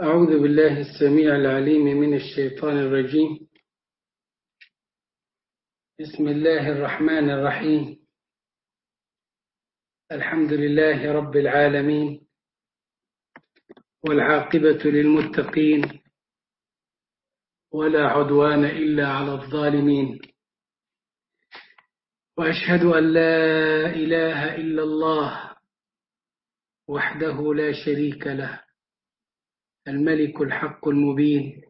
أعوذ بالله السميع العليم من الشيطان الرجيم. بسم الله الرحمن الرحيم. الحمد لله رب العالمين، والعاقبة للمتقين، ولا عدوان إلا على الظالمين. وأشهد أن لا إله إلا الله وحده لا شريك له، الملك الحق المبين.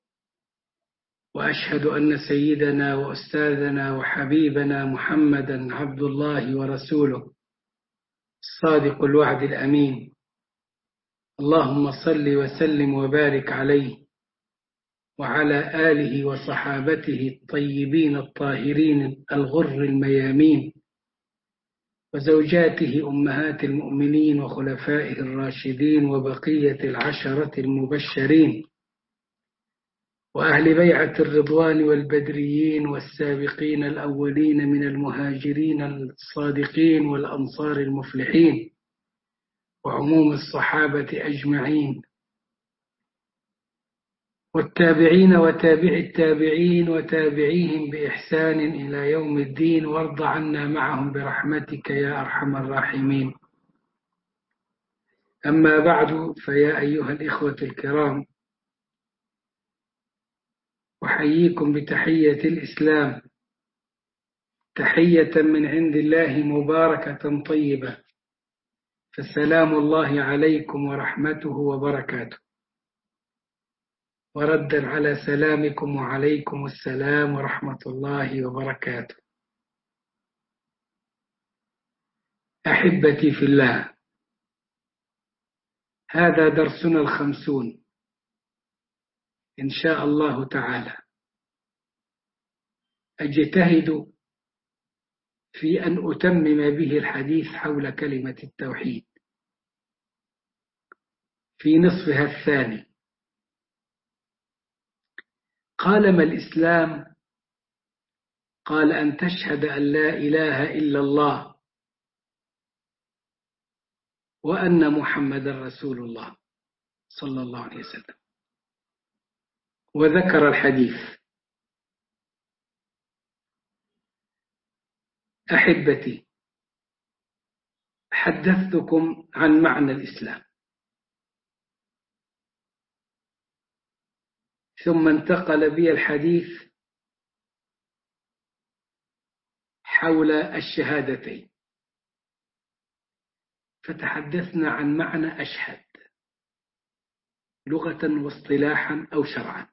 وأشهد أن سيدنا وأستاذنا وحبيبنا محمدا عبد الله ورسوله، الصادق الوعد الأمين. اللهم صل وسلم وبارك عليه وعلى آله وصحابته الطيبين الطاهرين الغر الميامين، وزوجاته أمهات المؤمنين وخلفائه الراشدين وبقية العشرة المبشرين، وأهل بيعة الرضوان والبدريين والسابقين الأولين من المهاجرين الصادقين والأنصار المفلحين، وعموم الصحابة أجمعين، والتابعين وتابع التابعين وتابعيهم بإحسان إلى يوم الدين، وارض عنا معهم برحمتك يا أرحم الراحمين. أما بعد، فيا أيها الإخوة الكرام، أحييكم بتحية الإسلام، تحية من عند الله مباركة طيبة، فسلام الله عليكم ورحمته وبركاته. وردا على سلامكم وعليكم السلام ورحمة الله وبركاته. أحبتي في الله، هذا درسنا 50 إن شاء الله تعالى. أجتهد في أن أتمم به الحديث حول كلمة التوحيد في نصفها الثاني. قال: ما الإسلام؟ قال: أن تشهد أن لا إله إلا الله وأن محمد رسول الله صلى الله عليه وسلم. وذكر الحديث. أحبتي، حدثتكم عن معنى الإسلام، ثم انتقل بي الحديث حول الشهادتين، فتحدثنا عن معنى أشهد لغة واصطلاحا أو شرعا،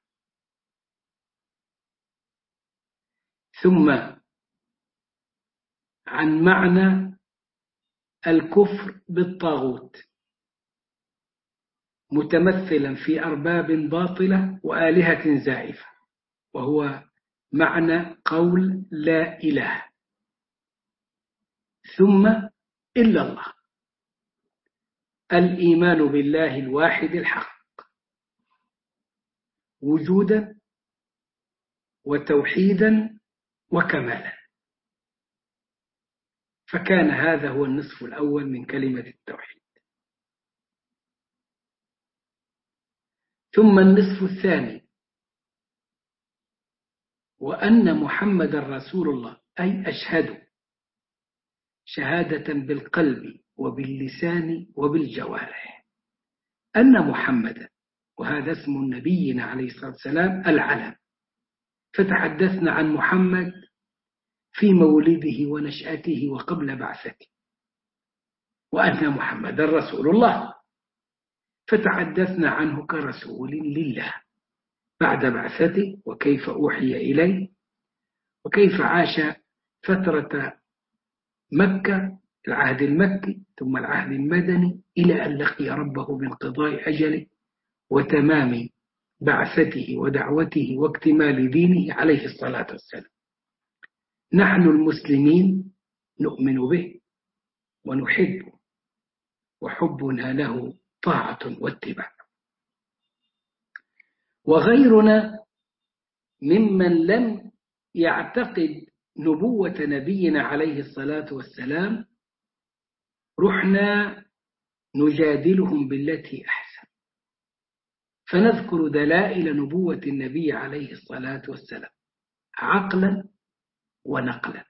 ثم عن معنى الكفر بالطاغوت متمثلا في أرباب باطلة وآلهة زائفة، وهو معنى قول لا إله، ثم إلا الله، الإيمان بالله الواحد الحق وجودا وتوحيدا وكمالا. فكان هذا هو النصف الأول من كلمة التوحيد. ثم النصف الثاني: وأن محمد رسول الله، أي أشهد شهادة بالقلب وباللسان وبالجوارح أن محمدا، وهذا اسم نبينا عليه الصلاة والسلام العلم. فتحدثنا عن محمد في مولده ونشأته وقبل بعثته، وأن محمد رسول الله، فتحدثنا عنه كرسول لله بعد بعثته، وكيف أوحي إليه، وكيف عاش فترة مكة، العهد المكي ثم العهد المدني، إلى أن لقي ربه بانقضاء أجله وتمام بعثته ودعوته واكتمال دينه عليه الصلاة والسلام. نحن المسلمين نؤمن به ونحبه، وحبنا له طاعة واتباع. وغيرنا ممن لم يعتقد نبوة نبينا عليه الصلاة والسلام رحنا نجادلهم بالتي أحسن، فنذكر دلائل نبوة النبي عليه الصلاة والسلام عقلا ونقلا.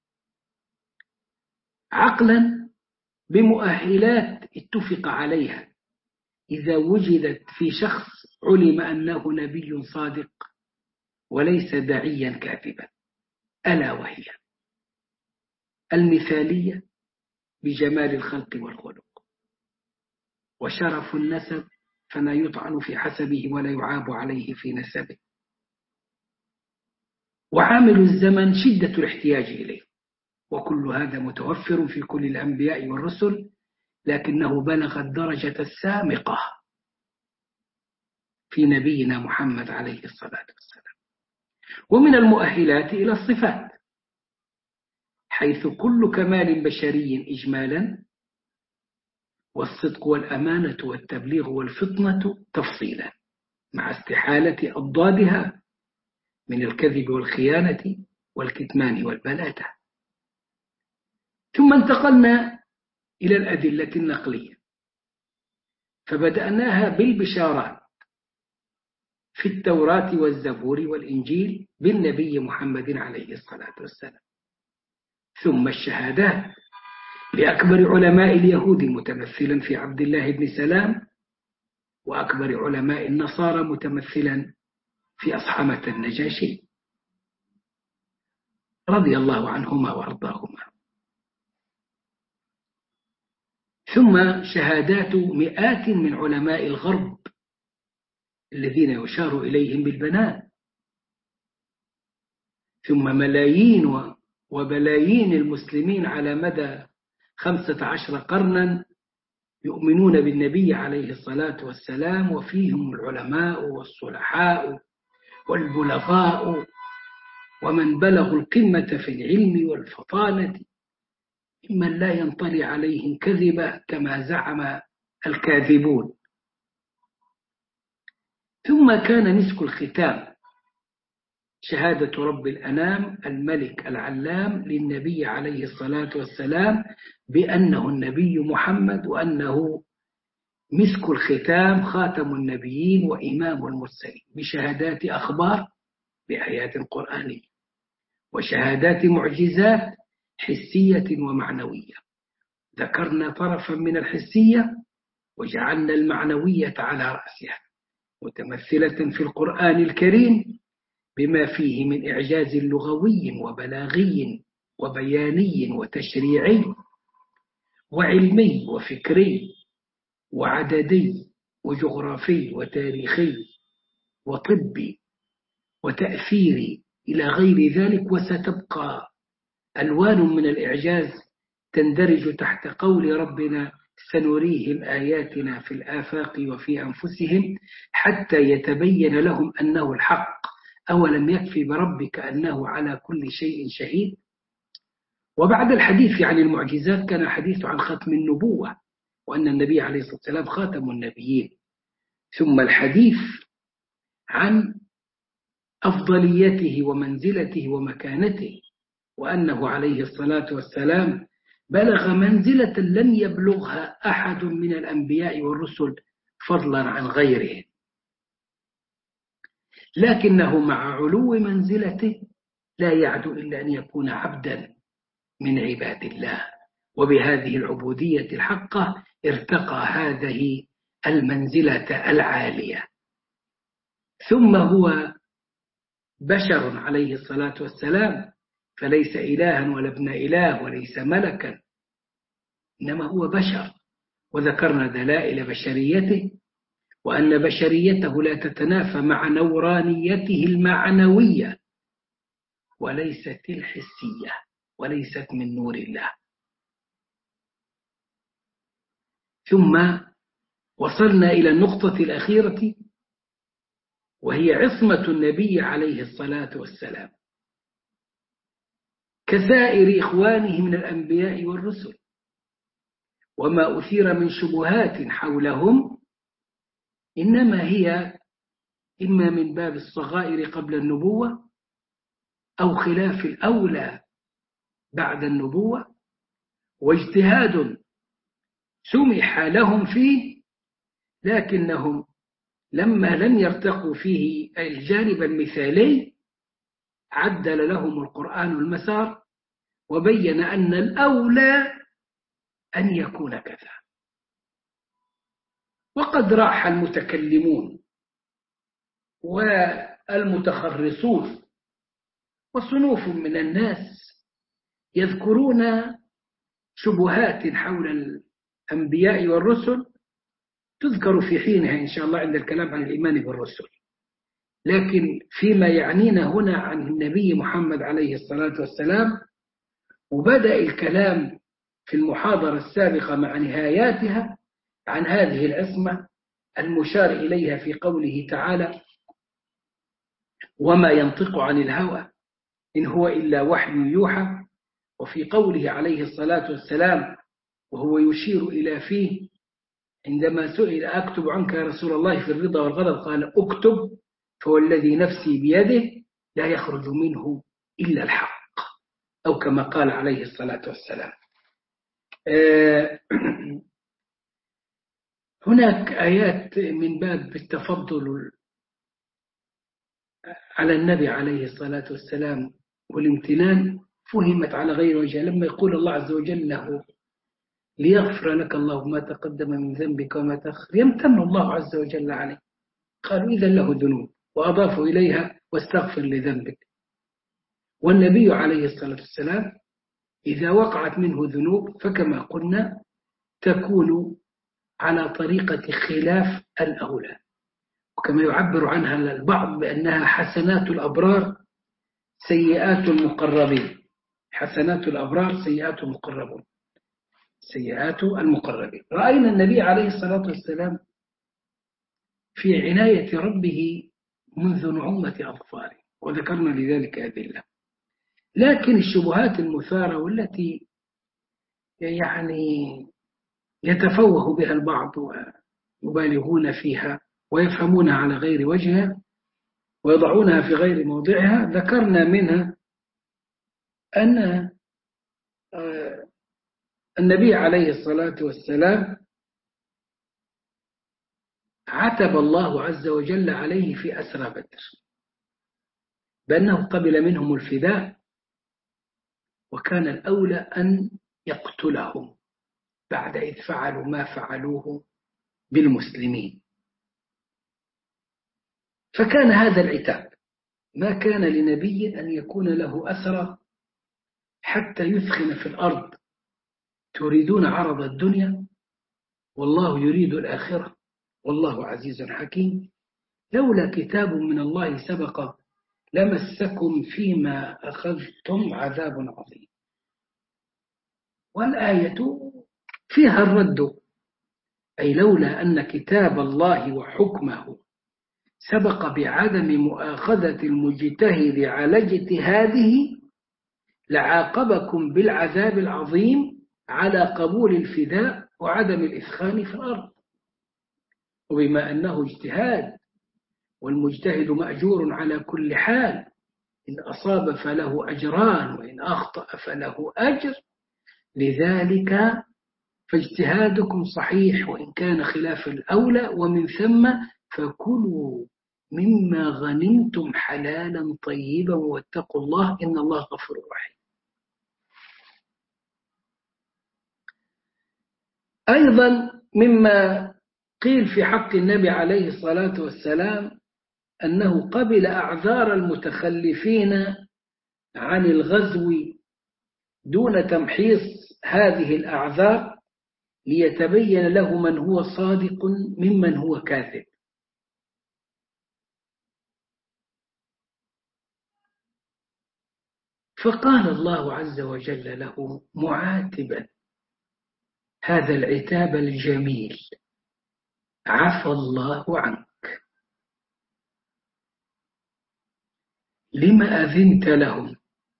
عقلا بمؤهلات اتفق عليها إذا وجدت في شخص علم أنه نبي صادق وليس داعيا كاذبا، ألا وهي المثالية بجمال الخلق والخلق، وشرف النسب فلا يطعن في حسبه ولا يعاب عليه في نسبه، وعامل الزمن شدة الاحتياج إليه. وكل هذا متوفر في كل الأنبياء والرسل، لكنه بلغ الدرجة السامقة في نبينا محمد عليه الصلاة والسلام. ومن المؤهلات إلى الصفات، حيث كل كمال بشري إجمالا، والصدق والأمانة والتبليغ والفطنة تفصيلا، مع استحالة أضدادها من الكذب والخيانة والكتمان والبلادة. ثم انتقلنا إلى الأدلة النقلية، فبدأناها بالبشارات في التوراة والزبور والإنجيل بالنبي محمد عليه الصلاة والسلام، ثم الشهادات لأكبر علماء اليهود متمثلا في عبد الله بن سلام، وأكبر علماء النصارى متمثلا في أصحمة النجاشي رضي الله عنهما وأرضاهما. ثم شهادات مئات من علماء الغرب الذين يشار إليهم بالبنان، ثم ملايين وبلايين المسلمين على مدى 15 قرنا يؤمنون بالنبي عليه الصلاة والسلام، وفيهم العلماء والصلحاء والبلغاء ومن بلغوا القمة في العلم والفطانة، ممن لا ينطلي عليهم كذبة كما زعم الكاذبون. ثم كان مسك الختام شهادة رب الأنام الملك العلام للنبي عليه الصلاة والسلام بأنه النبي محمد، وأنه مسك الختام خاتم النبيين وإمام المرسلين، بشهادات أخبار بآيات قرآنية، وشهادات معجزات حسية ومعنوية. ذكرنا طرفا من الحسية وجعلنا المعنوية على رأسها، متمثلة في القرآن الكريم بما فيه من إعجاز لغوي وبلاغي وبياني وتشريعي وعلمي وفكري وعددي وجغرافي وتاريخي وطبي وتأثيري إلى غير ذلك. وستبقى ألوان من الإعجاز تندرج تحت قول ربنا سنريهم آياتنا في الآفاق وفي أنفسهم حتى يتبين لهم أنه الحق أولم يكفي بربك أنه على كل شيء شهيد. وبعد الحديث عن المعجزات كان حديث عن ختم النبوة، وأن النبي عليه الصلاة والسلام خاتم النبيين، ثم الحديث عن أفضليته ومنزلته ومكانته، وأنه عليه الصلاة والسلام بلغ منزلة لم يبلغها أحد من الأنبياء والرسل فضلا عن غيرهم، لكنه مع علو منزلته لا يعدو إلا أن يكون عبدا من عباد الله، وبهذه العبودية الحقة ارتقى هذه المنزلة العالية. ثم هو بشر عليه الصلاة والسلام، فليس إلها ولا ابن إله وليس ملكا، إنما هو بشر. وذكرنا دلائل بشريته، وأن بشريته لا تتنافى مع نورانيته المعنوية وليست الحسية، وليست من نور الله. ثم وصلنا إلى النقطة الأخيرة، وهي عصمة النبي عليه الصلاة والسلام كسائر إخوانه من الأنبياء والرسل، وما أثير من شبهات حولهم إنما هي إما من باب الصغائر قبل النبوة أو خلاف الأولى بعد النبوة، واجتهاد سمح لهم فيه، لكنهم لما لم يرتقوا فيه الجانب المثالي عدل لهم القرآن المسار وبين أن الأولى أن يكون كذا. وقد راح المتكلمون والمتخرصون وصنوف من الناس يذكرون شبهات حول الأنبياء والرسل تذكر في حينها إن شاء الله عند الكلام عن الإيمان بالرسل، لكن فيما يعنينا هنا عن النبي محمد عليه الصلاة والسلام. وبدأ الكلام في المحاضرة السابقة مع نهاياتها عن هذه العصمة المشار إليها في قوله تعالى: وما ينطق عن الهوى إن هو إلا وحي يوحى. وفي قوله عليه الصلاة والسلام وهو يشير إلى فيه عندما سئل: أكتب عنك يا رسول الله في الرضا والغضب؟ قال: أكتب فوالذي نفسي بيده لا يخرج منه إلا الحق، أو كما قال عليه الصلاة والسلام. هناك آيات من باب التفضل على النبي عليه الصلاة والسلام والامتنان فهمت على غير وجه، لما يقول الله عز وجل له: ليغفر لك الله ما تقدم من ذنبك وما تأخر، يمتن الله عز وجل عليه. قالوا: إذا له ذنوب، وأضافوا إليها: واستغفر لذنبك. والنبي عليه الصلاة والسلام إذا وقعت منه ذنوب فكما قلنا تكون على طريقة خلاف الأولى، وكما يعبر عنها البعض بأنها حسنات الأبرار سيئات المقربين. حسنات الأبرار سيئات المقربون، سيئات المقربين. رأينا النبي عليه الصلاة والسلام في عناية ربه منذ نعومة أظفاره، وذكرنا لذلك أدلة. لكن الشبهات المثارة والتي يعني يتفوه بها البعض ويبالغون فيها ويفهمونها على غير وجهها ويضعونها في غير موضعها، ذكرنا منها أن النبي عليه الصلاة والسلام عتب الله عز وجل عليه في أسرى بدر بأنه قبل منهم الفداء، وكان الأولى أن يقتلهم بعد إذ فعلوا ما فعلوه بالمسلمين. فكان هذا العتاب. ما كان لنبي أن يكون له أسرى حتى يثخن في الأرض. تريدون عرض الدنيا والله يريد الآخرة والله عزيز حكيم. لولا كتاب من الله سبق لمسكم فيما أخذتم عذاب عظيم. والآية فيها الرد، أي لولا أن كتاب الله وحكمه سبق بعدم مؤاخذة المجتهد على اجتهاده لعاقبكم بالعذاب العظيم على قبول الفداء وعدم الإثخان في الأرض. وبما أنه اجتهاد والمجتهد مأجور على كل حال، إن أصاب فله أجران وإن أخطأ فله أجر، لذلك فاجتهادكم صحيح وإن كان خلاف الأولى، ومن ثم فكلوا مما غنمتم حلالا طيبا واتقوا الله إن الله غفور رحيم. أيضا مما قيل في حق النبي عليه الصلاة والسلام أنه قبل أعذار المتخلفين عن الغزو دون تمحيص هذه الأعذار ليتبين له من هو صادق ممن هو كاذب. فقال الله عز وجل له معاتبا هذا العتاب الجميل: عفى الله عنك لما أذنت لهم.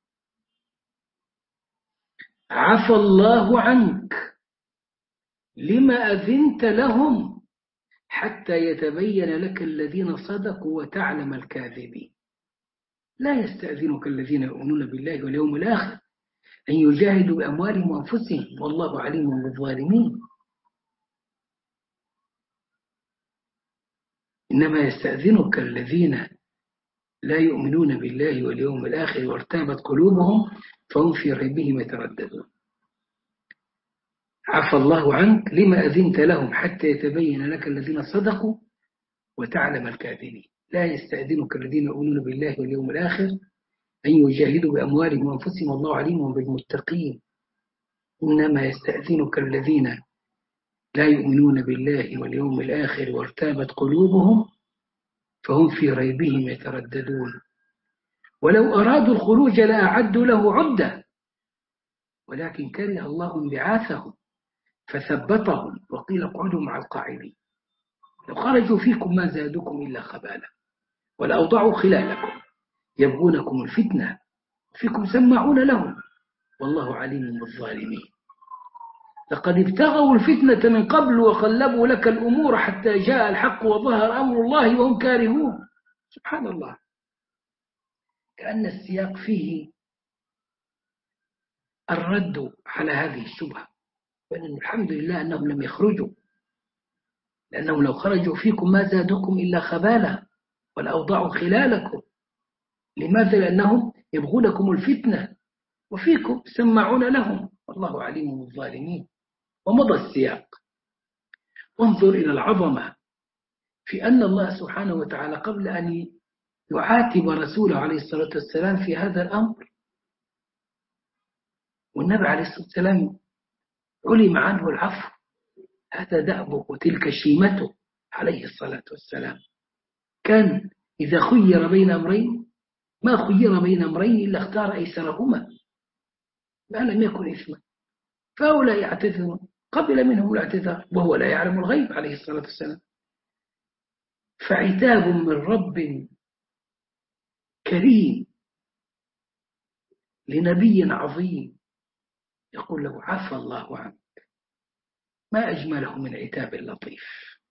عفى الله عنك لما أذنت لهم حتى يتبين لك الذين صدقوا وتعلم الكاذبين. لا يستأذنك الذين يؤمنون بالله واليوم الآخر أن يجاهدوا بأموالهم وأنفسهم والله عليم بالظالمين. إنما يستأذنك الذين لا يؤمنون بالله واليوم الآخر وارتابت قلوبهم فهم في ريبهم يترددون. عفى الله عنك لما أذنت لهم حتى يتبين لك الذين صدقوا وتعلم الكاذبين. لا يستأذنك الذين يؤمنون بالله واليوم الآخر أن يجاهدوا بأموالهم وأنفسهم والله عليم بالمتقين. إنما يستأذنك الذين لا يؤمنون بالله واليوم الآخر وارتابت قلوبهم فهم في ريبهم يترددون. ولو أرادوا الخروج لأعدوا له عدة ولكن كره الله انبعاثهم فثبتهم وقيل اقعدوا مع القاعدين. لو خرجوا فيكم ما زادوكم إلا خبالا ولأوضعوا خلالكم يبغونكم الفتنة فيكم سماعون لهم والله عليم بالظالمين. لقد ابتغوا الفتنة من قبل وقلبوا لك الأمور حتى جاء الحق وظهر أمر الله وهم كارهون. سبحان الله، كأن السياق فيه الرد على هذه الشبهة، وأن الحمد لله أنهم لم يخرجوا، لأنهم لو خرجوا فيكم ما زادوكم إلا خبالا والأوضعوا خلالكم. لماذا؟ لأنهم يبغونكم الفتنة وفيكم سمعون لهم والله عليم بالظالمين. ومضى السياق. وانظر إلى العظمة في أن الله سبحانه وتعالى قبل أن يعاتب رسوله عليه الصلاة والسلام في هذا الأمر، والنبي عليه الصلاة والسلام علم عنه العفو، هذا دأبه وتلك شيمته عليه الصلاة والسلام. كان إذا خير بين أمرين ما خير بين أمرين إلا اختار أيسرهما ما لم يكن إثما، فهؤلاء يعتذرون قبل منهم الاعتذار وهو لا يعلم الغيب عليه الصلاة والسلام. فعتاب من رب كريم لنبي عظيم يقول له عفى الله عنك، ما أجمله من عتاب لطيف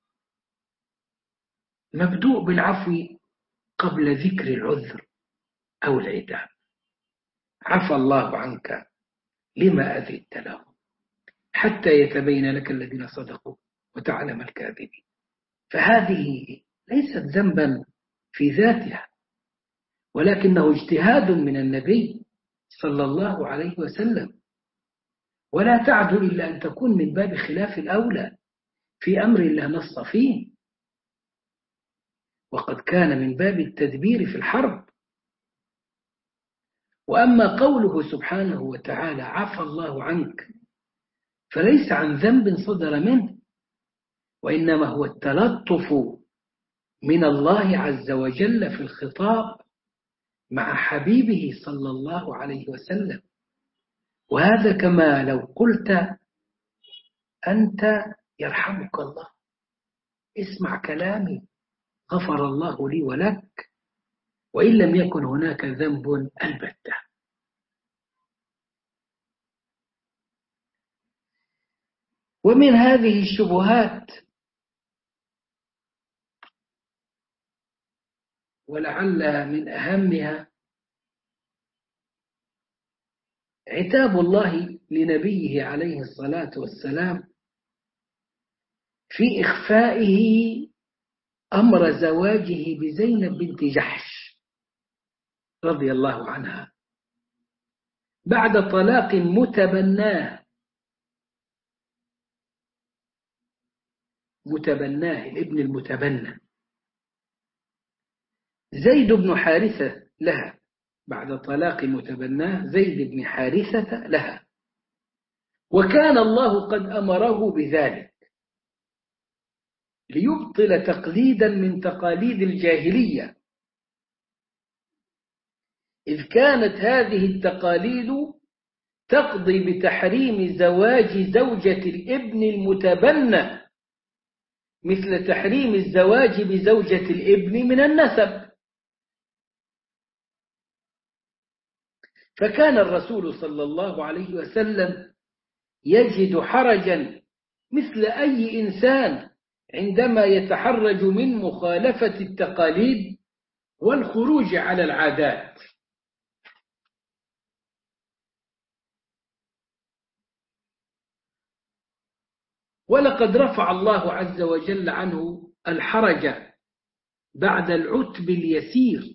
مبدوء بالعفو قبل ذكر العذر أو العتاب. عفى الله عنك لما أذنت له حتى يتبين لك الذين صدقوا وتعلم الكاذبين. فهذه ليست ذنبا في ذاتها، ولكنه اجتهاد من النبي صلى الله عليه وسلم، ولا تعدو إلا أن تكون من باب خلاف الأولى في أمر لا نص فيه، وقد كان من باب التدبير في الحرب. وأما قوله سبحانه وتعالى عفى الله عنك فليس عن ذنب صدر منه، وإنما هو التلطف من الله عز وجل في الخطاب مع حبيبه صلى الله عليه وسلم. وهذا كما لو قلت أنت يرحمك الله اسمع كلامي غفر الله لي ولك وإن لم يكن هناك ذنب البتة. ومن هذه الشبهات ولعل من أهمها عتاب الله لنبيه عليه الصلاة والسلام في إخفائه أمر زواجه بزينب بنت جحش رضي الله عنها بعد طلاق متبناه الابن المتبنى زيد بن حارثة لها، بعد طلاق متبناه زيد بن حارثة لها، وكان الله قد أمره بذلك ليبطل تقليدا من تقاليد الجاهلية، إذ كانت هذه التقاليد تقضي بتحريم زواج زوجة الابن المتبنى مثل تحريم الزواج بزوجة الابن من النسب. فكان الرسول صلى الله عليه وسلم يجد حرجا مثل أي إنسان عندما يتحرج من مخالفة التقاليد والخروج على العادات. ولقد رفع الله عز وجل عنه الحرج بعد العتب اليسير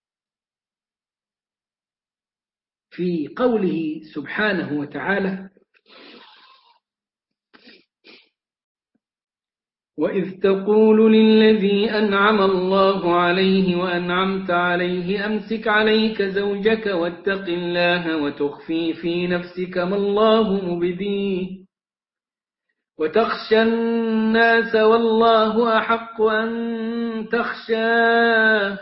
في قوله سبحانه وتعالى: وإذ تقول للذي أنعم الله عليه وأنعمت عليه أمسك عليك زوجك واتق الله وتخفي في نفسك ما الله مبديه وتخشى الناس والله أحق أن تخشاه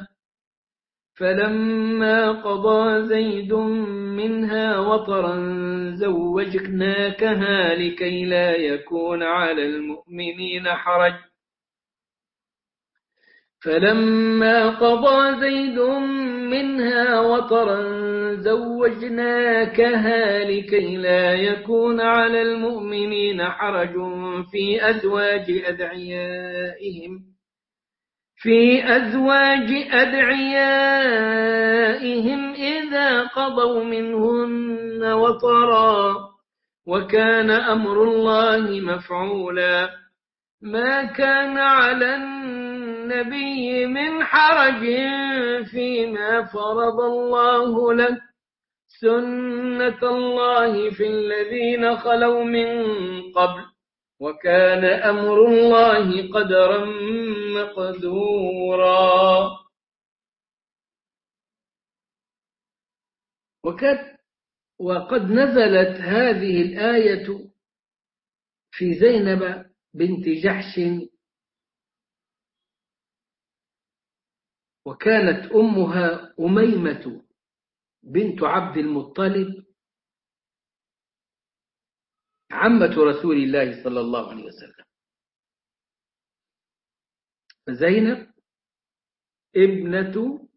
فلما قضى زيد منها وطرا زوجناكها لكي لا يكون على المؤمنين حرج فلما قضى زيد منها وطرا زوجناكها لكي لا يكون على المؤمنين حرج في أزواج أدعيائهم إذا قضوا منهن وطرا وكان أمر الله مفعولا ما كان على النبي من حرج فيما فرض الله له سنة الله في الذين خلوا من قبل وكان أمر الله قدرا مقدورا. وقد نزلت هذه الآية في زينب بنت جحش، وكانت أمها أميمة بنت عبد المطلب عمة رسول الله صلى الله عليه وسلم. زينب ابنة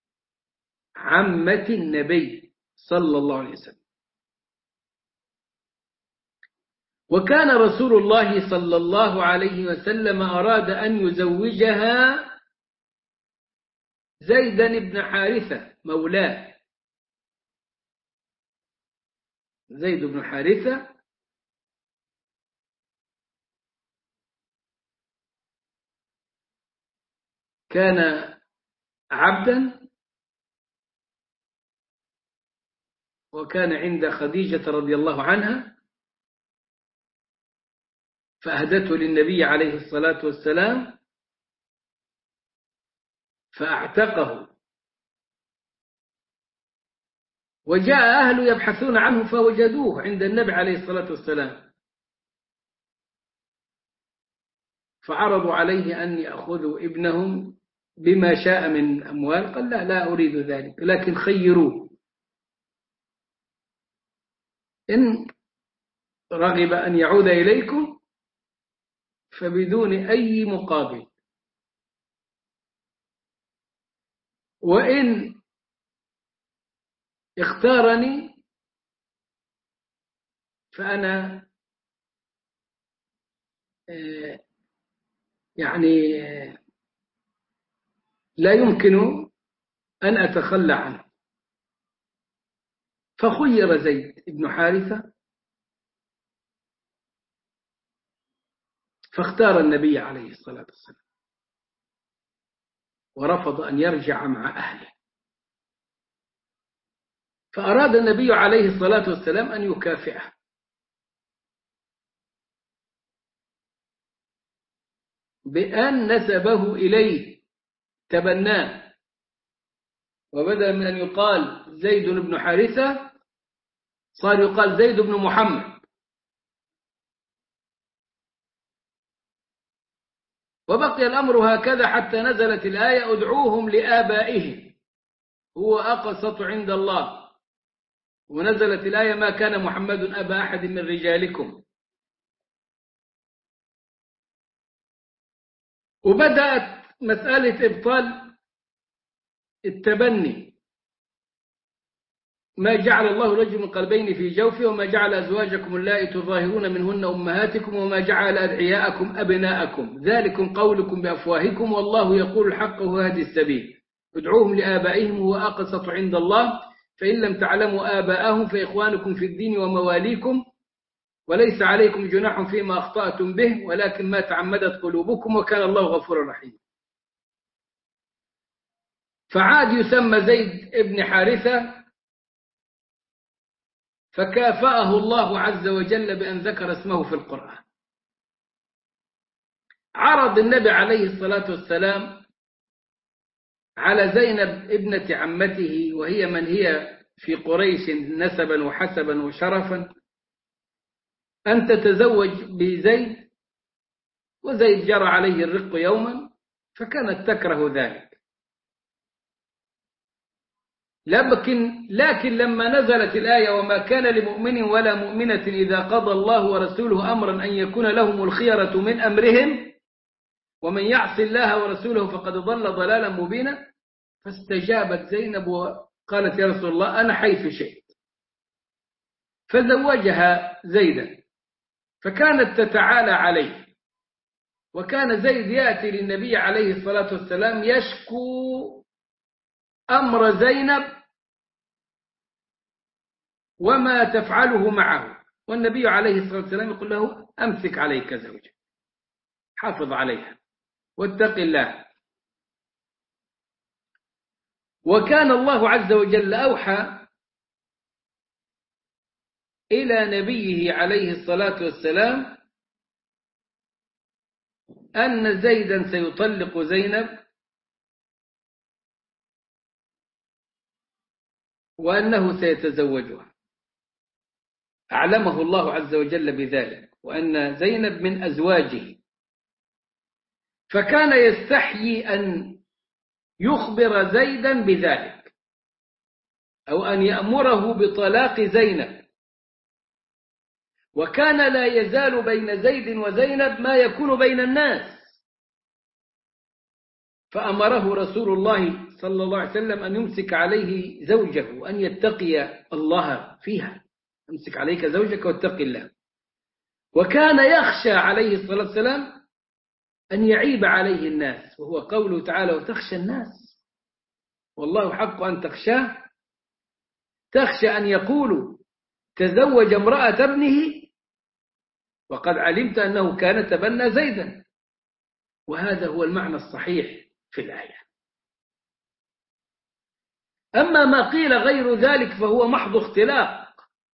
عمة النبي صلى الله عليه وسلم. وكان رسول الله صلى الله عليه وسلم أراد أن يزوجها زيدا بن حارثة مولاه. زيد بن حارثة كان عبدا، وكان عند خديجة رضي الله عنها، فأهدته للنبي عليه الصلاة والسلام فأعتقه، وجاء أهله يبحثون عنه فوجدوه عند النبي عليه الصلاة والسلام، فعرضوا عليه أن يأخذوا ابنهم بما شاء من أموال. قال لا أريد ذلك، لكن خيروه إن رغب أن يعود إليكم فبدون أي مقابل، وإن اختارني فأنا يعني لا يمكن أن أتخلى عنه. فخير زيد بن حارثة فاختار النبي عليه الصلاة والسلام ورفض أن يرجع مع أهله. فأراد النبي عليه الصلاة والسلام أن يكافئه بأن نسبه إليه، تبناه، وبدل من أن يقال زيد بن حارثة صار يقال زيد بن محمد. وبقي الأمر هكذا حتى نزلت الآية ادعوهم لآبائهم هو أقسط عند الله، ونزلت الآية ما كان محمد أبا أحد من رجالكم. وبدأت مسألة إبطال التبني. ما جعل الله رجل من قلبين في جوفه وما جعل أزواجكم اللائي تظاهرون منهن أمهاتكم وما جعل أدعياءكم أبناءكم ذلكم قولكم بأفواهكم والله يقول الحق وهدي السبيل ادعوهم لآبائهم هو أقسط عند الله فإن لم تعلموا آباءهم فإخوانكم في الدين ومواليكم وليس عليكم جناح فيما أخطأتم به ولكن ما تعمدت قلوبكم وكان الله غفورا رحيما. فعاد يسمى زيد ابن حارثة، فكافأه الله عز وجل بأن ذكر اسمه في القرآن. عرض النبي عليه الصلاة والسلام على زينب ابنة عمته، وهي من هي في قريش نسبا وحسبا وشرفا، أن تتزوج بزيد، وزيد جرى عليه الرق يوما فكانت تكره ذلك. لكن لما نزلت الآية وما كان لمؤمن ولا مؤمنة إذا قضى الله ورسوله أمرا أن يكون لهم الخيرة من أمرهم ومن يعص الله ورسوله فقد ضل ضلالا مبينا، فاستجابت زينب وقالت يا رسول الله أنا حيث شئت، فزوجها زيدا، فكانت تتعالى عليه. وكان زيد يأتي للنبي عليه الصلاة والسلام يشكو أمر زينب وما تفعله معه، والنبي عليه الصلاة والسلام يقول له أمسك عليك زوجك، حافظ عليها واتق الله. وكان الله عز وجل أوحى إلى نبيه عليه الصلاة والسلام أن زيدا سيطلق زينب، وأنه سيتزوجها، أعلمه الله عز وجل بذلك، وأن زينب من أزواجه، فكان يستحيي أن يخبر زيدا بذلك أو أن يأمره بطلاق زينب. وكان لا يزال بين زيد وزينب ما يكون بين الناس، فأمره رسول الله صلى الله عليه وسلم أن يمسك عليه زوجه وأن يتقي الله فيها، امسك عليك زوجك واتق الله. وكان يخشى عليه الصلاة والسلام أن يعيب عليه الناس، وهو قوله تعالى وتخشى الناس والله حق أن تخشاه، تخشى أن يقولوا تزوج امرأة ابنه وقد علمت أنه كان تبنى زيدا، وهذا هو المعنى الصحيح في الآية. أما ما قيل غير ذلك فهو محض اختلاق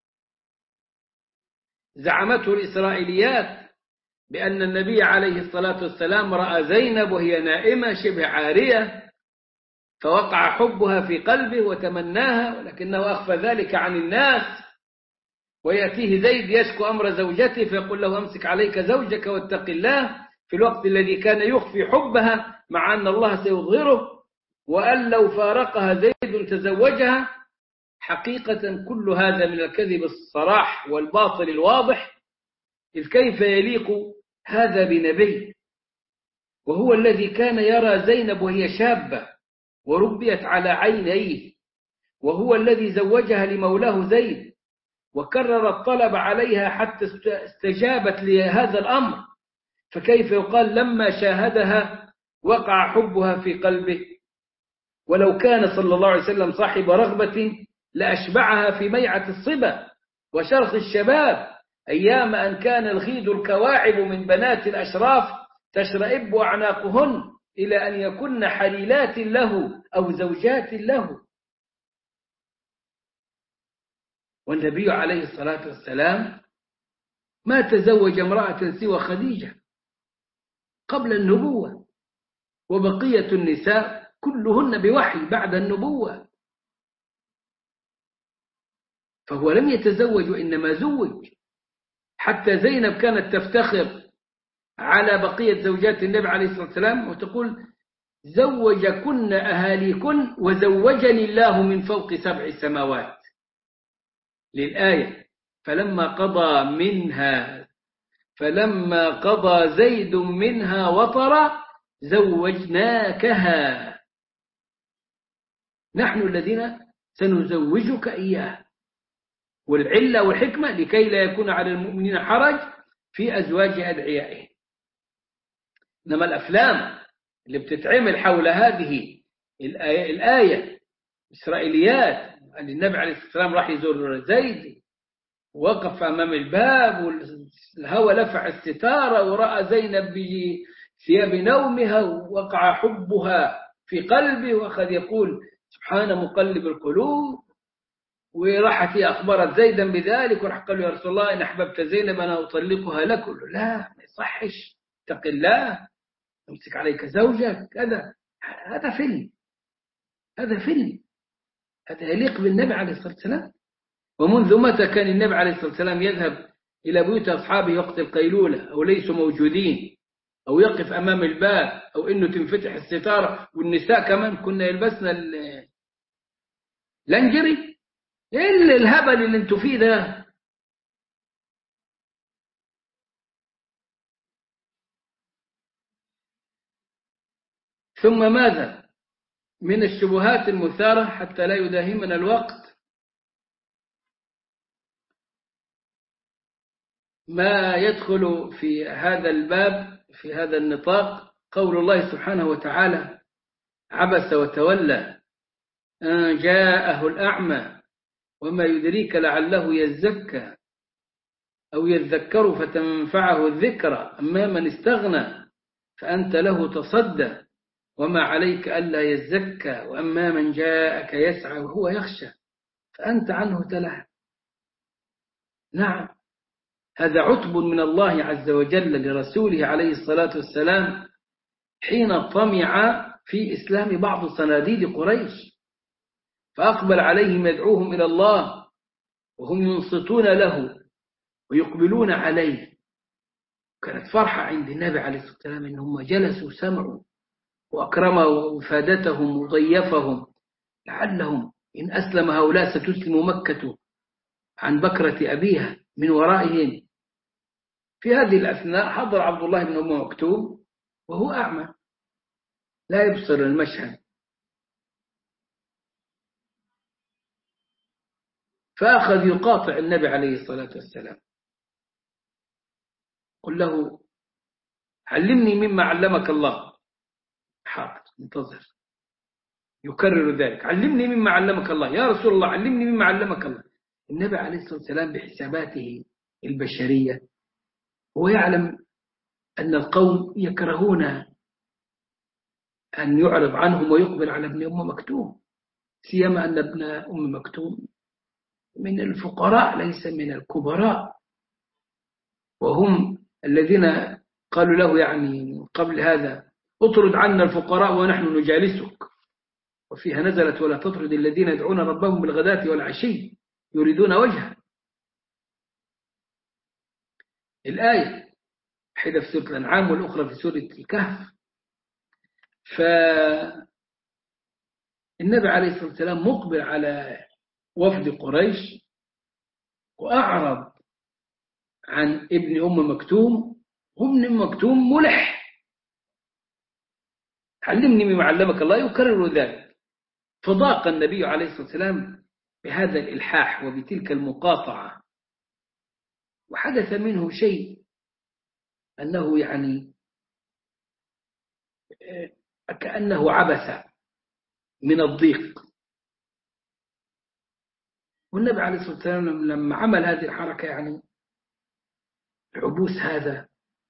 زعمته الإسرائيليات بأن النبي عليه الصلاة والسلام رأى زينب وهي نائمة شبه عارية فوقع حبها في قلبه وتمناها، ولكنه أخفى ذلك عن الناس، ويأتيه زيد يشكو أمر زوجته فيقول له أمسك عليك زوجك واتق الله، في الوقت الذي كان يخفي حبها مع أن الله سيظهره، وأن لو فارقها زيد تزوجها. حقيقة كل هذا من الكذب الصراح والباطل الواضح، إذ كيف يليق هذا بنبي وهو الذي كان يرى زينب وهي شابة وربيت على عينيه، وهو الذي زوجها لمولاه زيد وكرر الطلب عليها حتى استجابت لهذا الأمر، فكيف يقال لما شاهدها وقع حبها في قلبه؟ ولو كان صلى الله عليه وسلم صاحب رغبة لأشبعها في ميعة الصبا وشرخ الشباب، أيام أن كان الغيد الكواعب من بنات الأشراف تشرئب أعناقهن إلى أن يكن حليلات له أو زوجات له. والنبي عليه الصلاة والسلام ما تزوج امرأة سوى خديجة قبل النبوة، وبقية النساء كلهن بوحي بعد النبوة، فهو لم يتزوج وإنما زوج. حتى زينب كانت تفتخر على بقية زوجات النبي عليه الصلاة والسلام وتقول زوجكن أهاليكن وزوجني الله من فوق 7 سماوات، للآية فلما قضى زيد منها وطرا زوجناكها، نحن الذين سنزوجك إياه. والعلة والحكمة لكي لا يكون على المؤمنين حرج في أزواج أدعيائهم. إنما الأفلام اللي بتتعمل حول هذه الآية إسرائيليات، أن النبي عليه الصلاة والسلام راح يزور زيد وقف أمام الباب والهوى لفع الستارة ورأى زينب بثياب نومها ووقع حبها في قلبه وأخذ يقول سبحان مقلب القلوب، وراحت هي أخبرت زيدا بذلك، وراح قال له يا رسول الله إن أحببت زينب أنا أطلقها لك. قل له لا، ما يصحش، اتق الله، امسك عليك زوجك كذا. هذا فيلم، هذا يليق بالنبي عليه الصلاة والسلام. ومنذ متى كان النبي عليه الصلاة والسلام يذهب إلى بيوت أصحابه وقت القيلولة أو ليسوا موجودين، أو يقف أمام الباب، أو إنه تنفتح الستارة والنساء كمان كنا يلبسنا لنجري؟ إيه الهبل اللي انتوا فيه ده؟ ثم ماذا من الشبهات المثارة حتى لا يداهمنا الوقت؟ ما يدخل في هذا الباب في هذا النطاق قول الله سبحانه وتعالى عبس وتولى أن جاءه الأعمى وما يدريك لعله يزكى أو يذكر فتنفعه الذكرى أما من استغنى فأنت له تصدى وما عليك ألا يزكى وأما من جاءك يسعى وهو يخشى فأنت عنه تلهى. نعم، هذا عتب من الله عز وجل لرسوله عليه الصلاة والسلام حين طمع في إسلام بعض صناديد قريش، فأقبل عليهم يدعوهم إلى الله وهم ينصتون له ويقبلون عليه. كانت فرحة عند النبي عليه الصلاة والسلام إنهم جلسوا سمعوا وأكرموا وفادتهم وضيفهم، لعلهم إن أسلم هؤلاء ستسلم مكة عن بكرة أبيها من ورائهم. في هذه الأثناء حضر عبد الله بن أم مكتوم وهو أعمى لا يبصر المشهد، فأخذ يقاطع النبي عليه الصلاة والسلام، قل له علمني مما علمك الله. حاضر انتظر، يكرر ذلك، علمني مما علمك الله يا رسول الله، علمني مما علمك الله. النبي عليه الصلاة والسلام بحساباته البشرية هو يعلم أن القوم يكرهون أن يعرض عنهم ويقبل على ابن أم مكتوم، سيما أن ابن أم مكتوم من الفقراء ليس من الكبراء، وهم الذين قالوا له يعني قبل هذا اطرد عنا الفقراء ونحن نجالسك، وفيها نزلت ولا تطرد الذين يدعون ربهم بالغداة والعشي يريدون وجهه. الآية واحدة في سورة الأنعام والأخرى في سورة الكهف. فالنبي عليه الصلاة والسلام مقبل على وفد قريش وأعرض عن ابن أم مكتوم، وابن أم مكتوم ملح، علمني مما علمك الله يكرر ذلك. فضاق النبي عليه الصلاة والسلام بهذا الإلحاح وبتلك المقاطعة، وحدث منه شيء أنه يعني كأنه عبث من الضيق. والنبي عليه الصلاة والسلام لما عمل هذه الحركة يعني العبوس هذا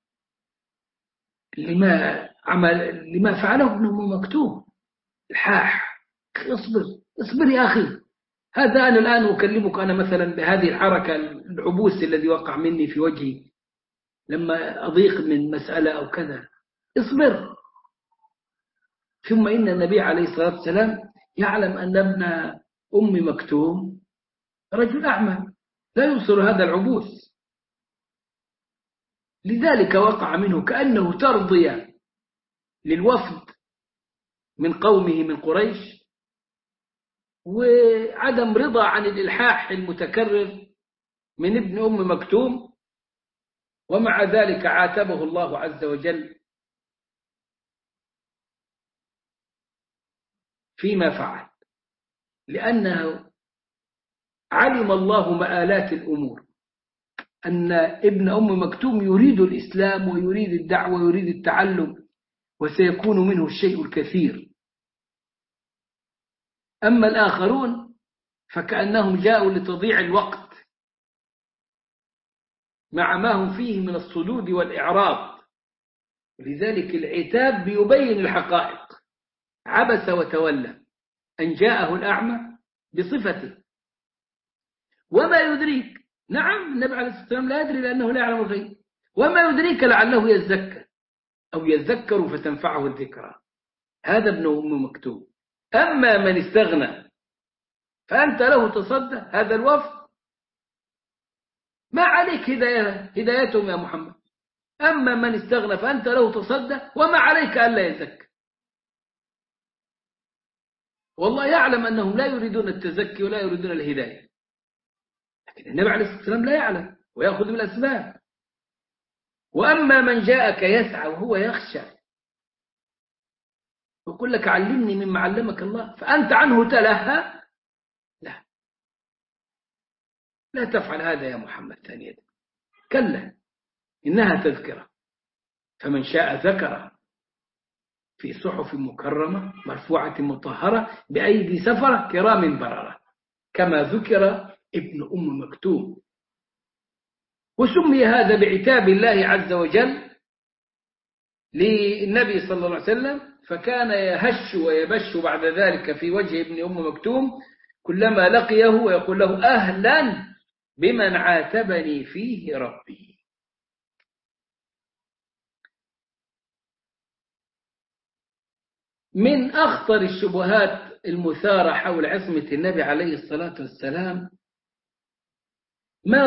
لما فعله ابن أم مكتوم الحاح، اصبر يا أخي، هذا أنا الآن أكلمك أنا مثلا بهذه الحركة العبوس الذي وقع مني في وجهي لما أضيق من مسألة أو كذا، اصبر. ثم إن النبي عليه الصلاة والسلام يعلم أن ابن أم مكتوم رجل أعمى لا يبصر هذا العبوس، لذلك وقع منه كأنه ترضية للوفد من قومه من قريش، وعدم رضا عن الإلحاح المتكرر من ابن أم مكتوم. ومع ذلك عاتبه الله عز وجل فيما فعل، لأنه علم الله مآلات الأمور، أن ابن أم مكتوم يريد الإسلام ويريد الدعوة ويريد التعلم، وسيكون منه الشيء الكثير. أما الآخرون فكأنهم جاءوا لتضييع الوقت مع ما هم فيه من الصدود والإعراض، ولذلك العتاب بيبين الحقائق. عبس وتولى أن جاءه الأعمى بصفته. وما يدريك، نعم النبي عليه الصلاة والسلام لا يدري لأنه لا يعلم الغيب، وما يدريك لعله يزكى أو يذكر فتنفعه الذكرى. هذا ابن أم مكتوم. أما من استغنى فأنت له تصدى، هذا الوفد ما عليك هدايتهم يا محمد. أما من استغنى فأنت له تصدى وما عليك ألا يزكى. والله يعلم أنهم لا يريدون التزكي ولا يريدون الهداية، لكن النبي عليه الصلاة والسلام لا يعلم ويأخذ بالأسباب. وأما من جاءك يسعى وهو يخشى يقول لك علمني مما علمك الله فأنت عنه تلهى، لا تفعل هذا يا محمد ثانية، كلا إنها تذكرة فمن شاء ذكره في صحف مكرمة مرفوعة مطهرة بأيدي سفرة كرام بررة كما ذكر ابن أم مكتوم. وسمي هذا بعتاب الله عز وجل للنبي صلى الله عليه وسلم، فكان يهش ويبش بعد ذلك في وجه ابن أم مكتوم كلما لقيه ويقول له أهلا بمن عاتبني فيه ربي. من أخطر الشبهات المثارة حول عصمة النبي عليه الصلاة والسلام ما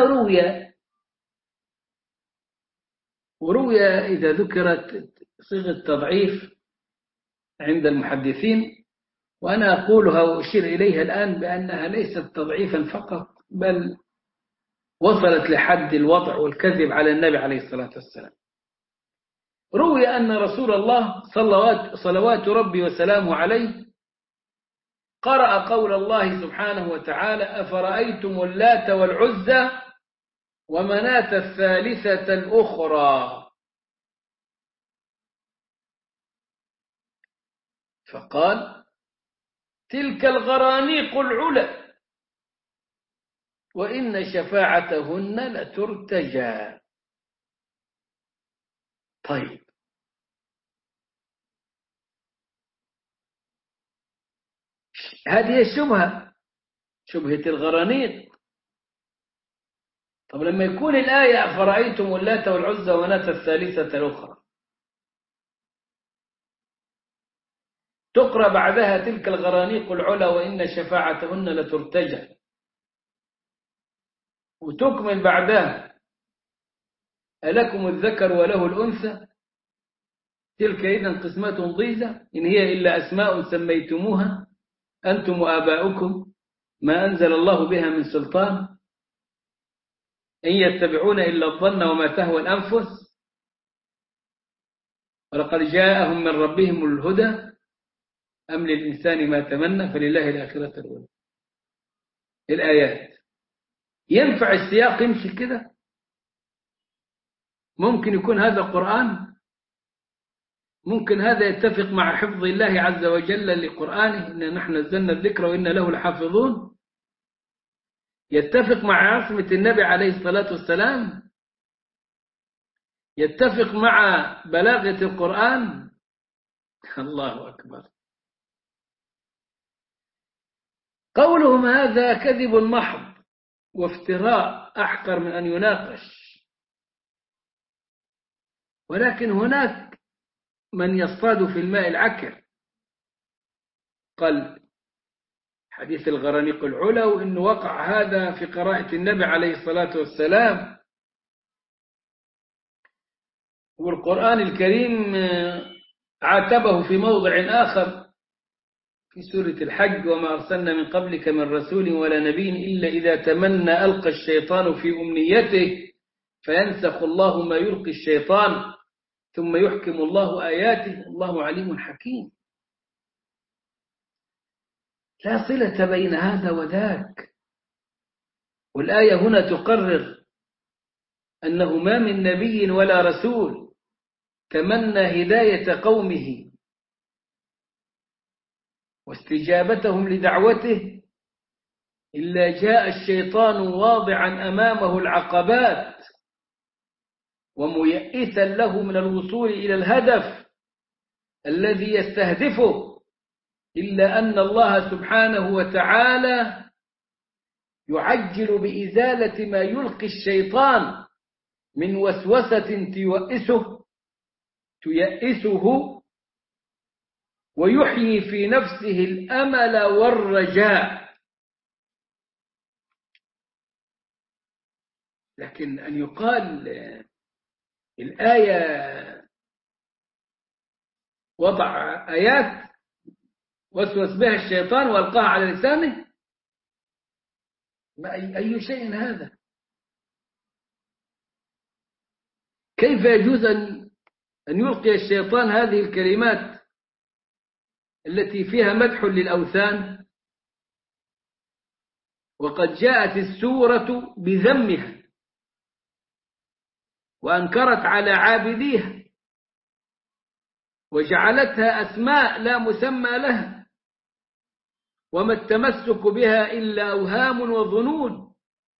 وروي إذا ذكرت صيغة تضعيف عند المحدثين، وأنا أقولها وأشير إليها الآن بأنها ليست تضعيفا فقط بل وصلت لحد الوضع والكذب على النبي عليه الصلاة والسلام. روي أن رسول الله صلوات ربي وسلامه عليه قرأ قول الله سبحانه وتعالى أفرأيتم اللات والعزى ومناة الثالثة الأخرى، فقال تلك الغرانيق العلا وإن شفاعتهن لترتجى. طيب هذه الشبهة، شبهة الغرانيق. طب لما يكون الآية أفرأيتم اللات والعزى ومناة الثالثة الأخرى تقرأ بعدها تلك الغرانيق العلا وإن شفاعتهن لترتجى، وتكمل بعدها ألكم الذكر وله الأنثى تلك إذن قسمة ضيزى إن هي إلا أسماء سميتموها أنتم وآباؤكم ما أنزل الله بها من سلطان إن يتبعون إلا الظن وما تهوى الأنفس ولقد جاءهم من ربهم الهدى أم للإنسان ما تمنى فلله الآخرة الأولى. الآيات ينفع السياق يمشي كده؟ ممكن يكون هذا قرآن؟ ممكن هذا يتفق مع حفظ الله عز وجل لقرآنه إن نحن نزلنا الذكر وإن له لحافظون؟ يتفق مع عصمة النبي عليه الصلاة والسلام؟ يتفق مع بلاغة القرآن؟ الله أكبر. قولهم هذا كذب محض وافتراء أحقر من أن يناقش. ولكن هناك من يصطاد في الماء العكر، قال حديث الغرانيق العلا وإنه وقع هذا في قراءة النبي عليه الصلاة والسلام، والقرآن الكريم عاتبه في موضع آخر في سورة الحج وما أرسلنا من قبلك من رسول ولا نبي إلا إذا تمنى ألقى الشيطان في أمنيته فينسخ الله ما يلقي الشيطان ثم يحكم الله آياته الله عليم حكيم. لا صلة بين هذا وذاك. والآية هنا تقرر أنه ما من نبي ولا رسول تمنى هداية قومه واستجابتهم لدعوته إلا جاء الشيطان واضعا أمامه العقبات وميئسا له من الوصول إلى الهدف الذي يستهدفه إلا أن الله سبحانه وتعالى يعجل بإزالة ما يلقي الشيطان من وسوسة تيأسه ويحيي في نفسه الأمل والرجاء. لكن أن يقال الآية وضع آيات وسوس بها الشيطان وألقاها على لسانه، أي شيء هذا؟ كيف يجوز أن يلقي الشيطان هذه الكلمات التي فيها مدح للأوثان وقد جاءت السورة بذمها وأنكرت على عابديها وجعلتها أسماء لا مسمى لها، وما التمسك بها إلا أوهام وظنون.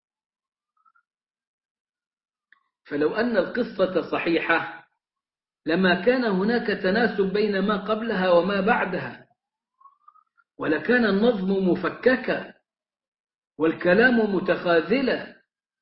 فلو أن القصة صحيحة لما كان هناك تناسب بين ما قبلها وما بعدها، ولكان النظم مفككا والكلام متخاذلا.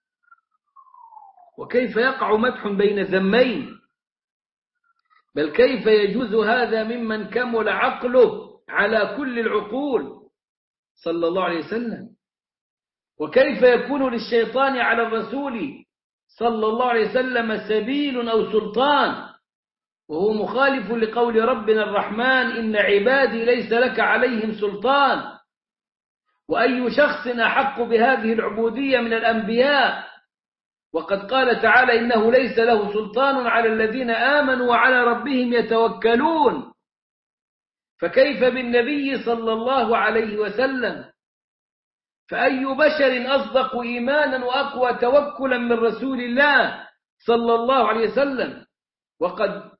وكيف يقع مدح بين ذمين؟ بل كيف يجوز هذا ممن كمل عقله على كل العقول صلى الله عليه وسلم؟ وكيف يكون للشيطان على الرسول صلى الله عليه وسلم سبيل أو سلطان وهو مخالف لقول ربنا الرحمن إن عبادي ليس لك عليهم سلطان؟ وأي شخص أحق بهذه العبودية من الأنبياء؟ وقد قال تعالى إنه ليس له سلطان على الذين آمنوا وعلى ربهم يتوكلون. فكيف بالنبي صلى الله عليه وسلم؟ فأي بشر أصدق إيمانا وأقوى توكلا من رسول الله صلى الله عليه وسلم؟ وقد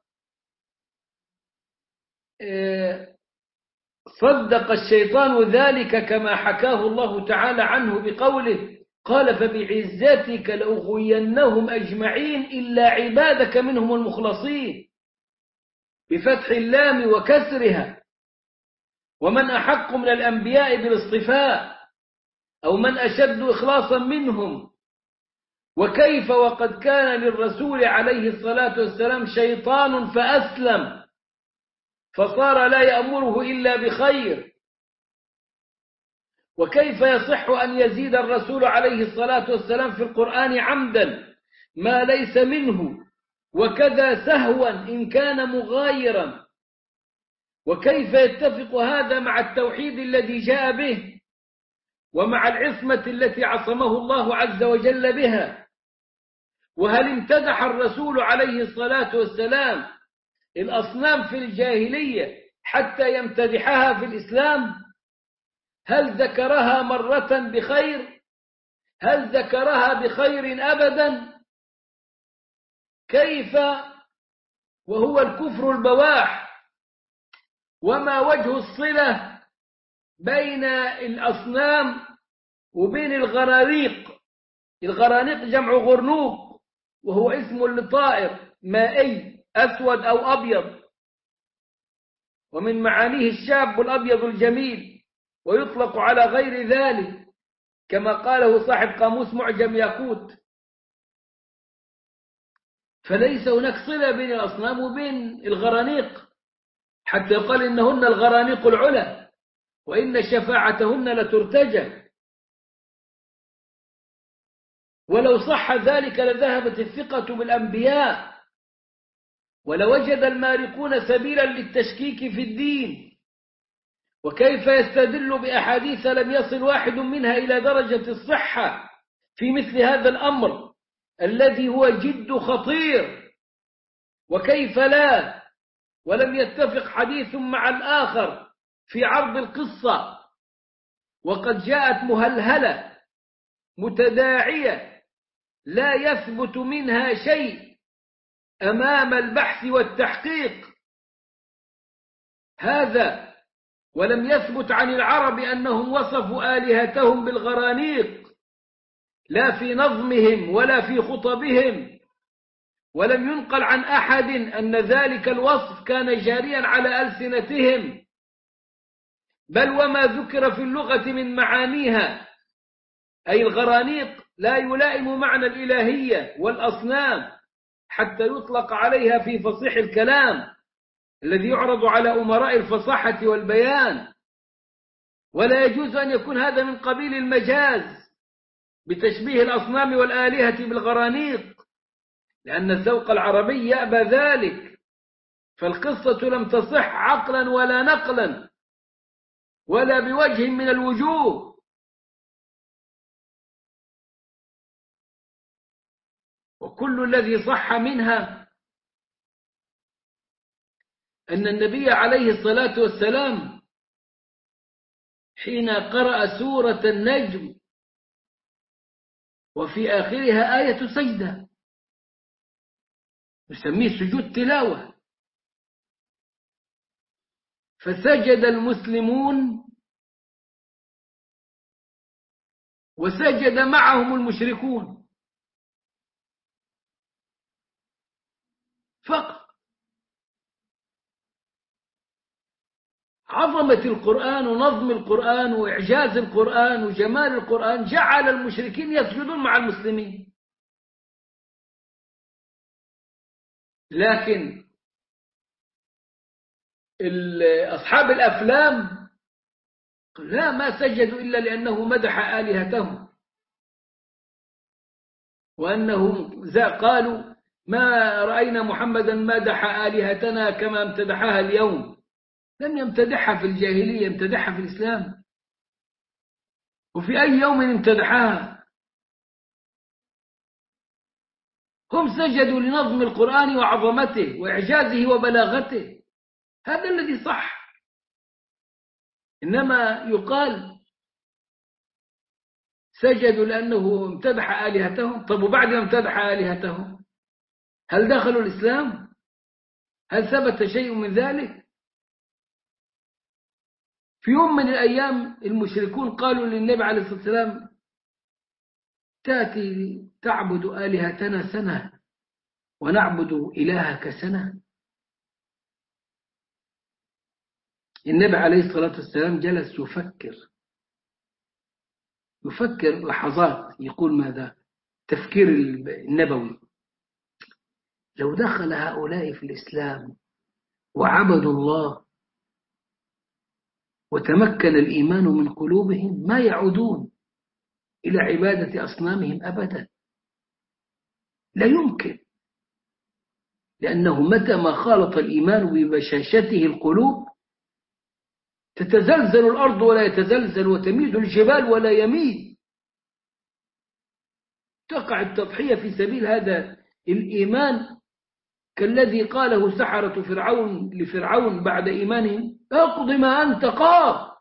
صدق الشيطان ذلك كما حكاه الله تعالى عنه بقوله قال فبعزتك لأغوينهم أجمعين إلا عبادك منهم المخلصين بفتح اللام وكسرها. ومن أحق من الأنبياء بالاصطفاء أو من أشد إخلاصا منهم؟ وكيف وقد كان للرسول عليه الصلاة والسلام شيطان فأسلم فصار لا يأمره إلا بخير؟ وكيف يصح أن يزيد الرسول عليه الصلاة والسلام في القرآن عمدا ما ليس منه، وكذا سهوا إن كان مغايرا؟ وكيف يتفق هذا مع التوحيد الذي جاء به ومع العصمة التي عصمه الله عز وجل بها؟ وهل امتدح الرسول عليه الصلاة والسلام الأصنام في الجاهلية حتى يمتدحها في الإسلام؟ هل ذكرها مرة بخير؟ هل ذكرها بخير أبدا؟ كيف وهو الكفر البواح؟ وما وجه الصلة بين الأصنام وبين الغرانيق؟ الغرانيق جمع غرنوق وهو اسم لطائر مائي أسود أو أبيض، ومن معانيه الشاب الأبيض الجميل، ويطلق على غير ذلك كما قاله صاحب قاموس معجم ياقوت. فليس هناك صلة بين الأصنام وبين الغرانيق حتى يقال إنهن الغرانيق العلا وإن شفاعتهن لترتجى. ولو صح ذلك لذهبت الثقة بالأنبياء ولوجد المارقون سبيلا للتشكيك في الدين. وكيف يستدل بأحاديث لم يصل واحد منها إلى درجة الصحة في مثل هذا الأمر الذي هو جد خطير؟ وكيف لا ولم يتفق حديث مع الآخر في عرض القصة وقد جاءت مهلهلة متداعية لا يثبت منها شيء أمام البحث والتحقيق هذا؟ ولم يثبت عن العرب أنهم وصفوا آلهتهم بالغرانيق لا في نظمهم ولا في خطبهم، ولم ينقل عن أحد أن ذلك الوصف كان جاريا على ألسنتهم. بل وما ذكر في اللغة من معانيها أي الغرانيق لا يلائم معنى الإلهية والأصنام حتى يطلق عليها في فصيح الكلام الذي يعرض على أمراء الفصاحة والبيان، ولا يجوز أن يكون هذا من قبيل المجاز بتشبيه الأصنام والآلهة بالغرانيق، لأن الذوق العربي يأبى ذلك، فالقصة لم تصح عقلا ولا نقلا ولا بوجه من الوجوه. وكل الذي صح منها أن النبي عليه الصلاة والسلام حين قرأ سورة النجم وفي آخرها آية سجدة نسميه سجود تلاوة، فسجد المسلمون وسجد معهم المشركون فقط. عظمة القرآن ونظم القرآن وإعجاز القرآن وجمال القرآن جعل المشركين يسجدون مع المسلمين، لكن أصحاب الأفلام لا، ما سجدوا إلا لأنه مدح آلهتهم، وأنهم قالوا ما رأينا محمدا مدح آلهتنا كما امتدحها اليوم. لم يمتدحها في الجاهلية، امتدحها في الإسلام. وفي أي يوم امتدحها؟ هم سجدوا لنظم القرآن وعظمته وإعجازه وبلاغته، هذا الذي صح. إنما يقال سجدوا لأنه امتدح آلهتهم. طب وبعد ما امتدح آلهتهم هل دخلوا الإسلام؟ هل ثبت شيء من ذلك؟ في يوم من الأيام المشركون قالوا للنبي عليه الصلاة والسلام تأتي تعبد آلهتنا سنة ونعبد إلهك سنة. النبي عليه الصلاة والسلام جلس يفكر لحظات، يقول ماذا؟ تفكير النبوي. لو دخل هؤلاء في الإسلام وعبدوا الله وتمكن الإيمان من قلوبهم ما يعودون إلى عبادة أصنامهم أبدا، لا يمكن، لأنه متى ما خالط الإيمان ببشاشته القلوب تتزلزل الأرض ولا يتزلزل، وتميد الجبال ولا يميد. تقع التضحية في سبيل هذا الإيمان كالذي قاله سحرة فرعون لفرعون بعد إيمانهم اقض ما أنت قاض،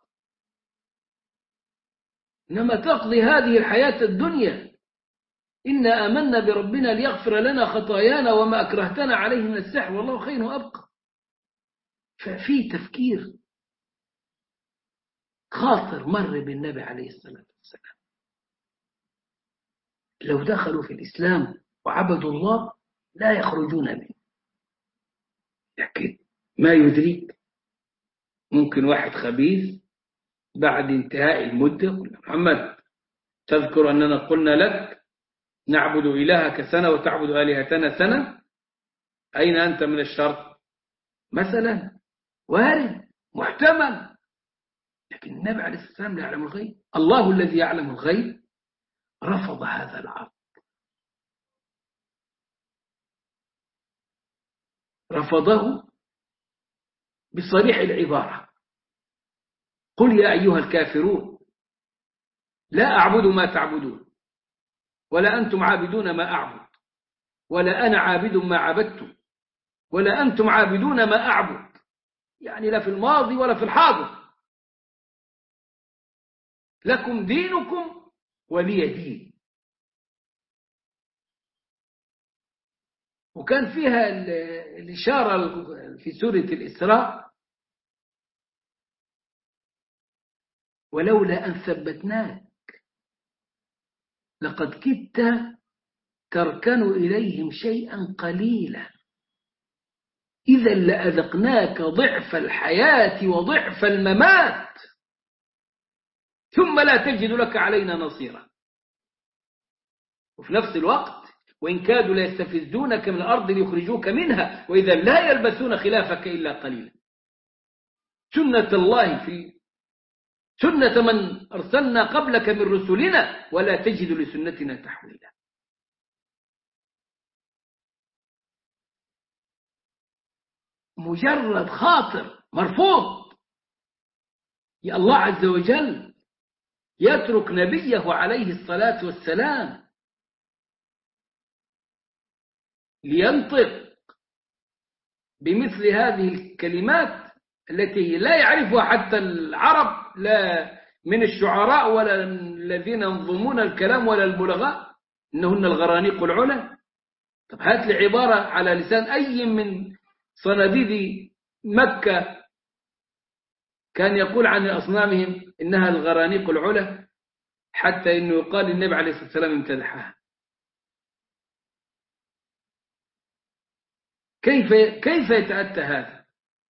إنما تقضي هذه الحياة الدنيا، إنا آمنا بربنا ليغفر لنا خطايانا وما أكرهتنا عليه من السحر والله خير وأبقى. ففي تفكير خاطر مر بالنبي عليه الصلاة والسلام، لو دخلوا في الإسلام وعبدوا الله لا يخرجون منه. لكن ما يدريك، ممكن واحد خبيث بعد انتهاء المدة محمد تذكر أننا قلنا لك نعبد إلهك سنة وتعبد آلهتنا سنة، أين أنت من الشرط؟ مثلا وارد محتمل، لكن النبي عليه الصلاة والسلام لا يعلم الغيب، الله الذي يعلم الغيب رفض هذا العرض، رفضه بصريح العبارة: قل يا أيها الكافرون لا أعبد ما تعبدون ولا أنتم عابدون ما أعبد ولا أنا عابد ما عبدتم ولا أنتم عابدون ما أعبد، يعني لا في الماضي ولا في الحاضر، لكم دينكم ولي دين. وكان فيها الإشارة في سورة الإسراء: ولولا أن ثبتناك لقد كدت تركن إليهم شيئا قليلا إذا لأذقناك ضعف الحياة وضعف الممات. ثم لا تجد لك علينا نصيرا. وفي نفس الوقت وإن كادوا ليستفزونك من الأرض ليخرجوك منها وإذا لا يلبسون خلافك إلا قليلا. سنة الله في سنة من أرسلنا قبلك من رسلنا ولا تجد لسنتنا تحويلا. مجرد خاطر مرفوض، يا الله عز وجل يترك نبيه عليه الصلاة والسلام لينطق بمثل هذه الكلمات التي لا يعرفها حتى العرب، لا من الشعراء ولا الذين ينظمون الكلام ولا البلغاء، إنهن الغرانيق العلا. طب هات لي عبارة على لسان أي من صناديد مكة كان يقول عن أصنامهم إنها الغرانيق العلا، حتى إنه يقال النبي عليه الصلاة والسلام امتدحها. كيف يتأتى هذا؟